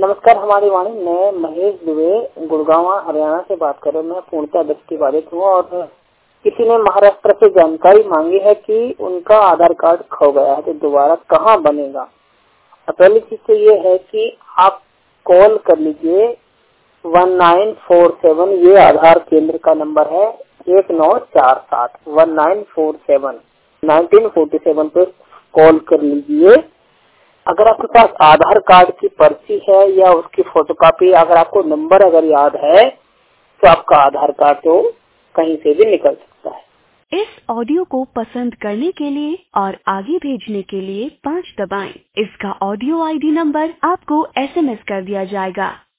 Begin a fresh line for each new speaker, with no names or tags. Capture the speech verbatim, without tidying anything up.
नमस्कार, हमारी वाणी। मैं महेश दुबे गुड़गांव हरियाणा से बात कर रहा हूँ। मैं पूर्णतः दृष्टिबाधित हूँ और किसी ने महाराष्ट्र से जानकारी मांगी है कि उनका आधार कार्ड खो गया है तो दोबारा कहाँ बनेगा। पहली चीज तो ये है कि आप कॉल कर लीजिए वन नाइन फोर सेवन, ये आधार केंद्र का नंबर है, एक नौ चार सात one nine four seven nineteen forty seven पे कॉल कर लीजिए। अगर आपके पास आधार कार्ड की पर्ची है या उसकी फोटोकॉपी, अगर आपको नंबर अगर याद है तो आपका आधार कार्ड तो कहीं से भी निकल सकता है।
इस ऑडियो को पसंद करने के लिए और आगे भेजने के लिए पाँच दबाएं। इसका ऑडियो आईडी नंबर आपको एसएमएस कर दिया जाएगा।